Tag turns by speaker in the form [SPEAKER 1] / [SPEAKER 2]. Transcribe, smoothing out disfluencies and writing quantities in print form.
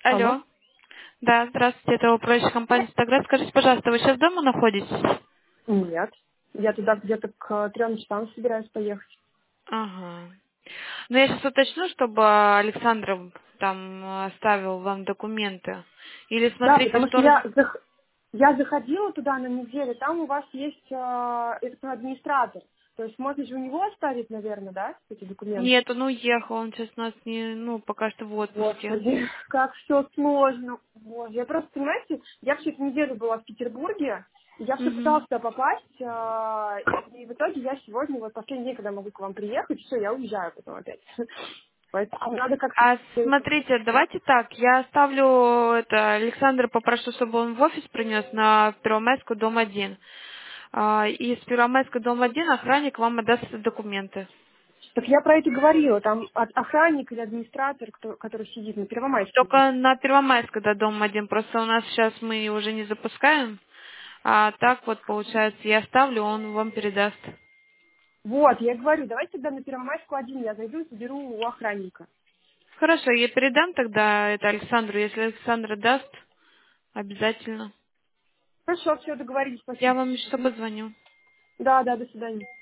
[SPEAKER 1] Алло.
[SPEAKER 2] Алло. Да, здравствуйте, это управляющая компания «Стаград». Скажите, пожалуйста, вы сейчас дома находитесь?
[SPEAKER 1] Нет. Я туда где-то к 3 часам собираюсь поехать.
[SPEAKER 2] Ага. Ну, я сейчас уточню, чтобы Александр там оставил вам документы. Или
[SPEAKER 1] Да,
[SPEAKER 2] смотрите,
[SPEAKER 1] потому что
[SPEAKER 2] что...
[SPEAKER 1] я заходила туда на неделю, там у вас есть этот администратор. То есть можно же у него оставить, наверное, да, эти документы?
[SPEAKER 2] Нет, он уехал, он сейчас у нас не, ну, пока что в отпуске.
[SPEAKER 1] Господи, как все сложно. Боже, я просто, понимаете, я всю эту неделю была в Петербурге, и я все пыталась
[SPEAKER 2] Мгм.
[SPEAKER 1] туда попасть, и в итоге я сегодня, вот последний день, когда могу к вам приехать, все, я уезжаю потом опять. Поэтому надо как-то...
[SPEAKER 2] А смотрите, давайте так, я оставлю это, Александра попрошу, чтобы он в офис принес на Первомайскую, дом 1. И с Первомайской, дом 1 охранник вам отдаст документы.
[SPEAKER 1] Так я про это говорила, там охранник или администратор, который сидит на Первомайской здесь.
[SPEAKER 2] Только на Первомайской, да, дом 1. Просто у нас сейчас мы уже не запускаем. А так вот, получается, я оставлю, он вам передаст.
[SPEAKER 1] Вот, я говорю, давайте тогда на Первомайскую 1 я зайду и заберу у охранника.
[SPEAKER 2] Хорошо, я передам тогда это Александру. Если Александр даст, обязательно.
[SPEAKER 1] Хорошо, все, договорились,
[SPEAKER 2] Я
[SPEAKER 1] спасибо.
[SPEAKER 2] вам еще
[SPEAKER 1] Мгм.
[SPEAKER 2] позвоню.
[SPEAKER 1] Да, да, до свидания.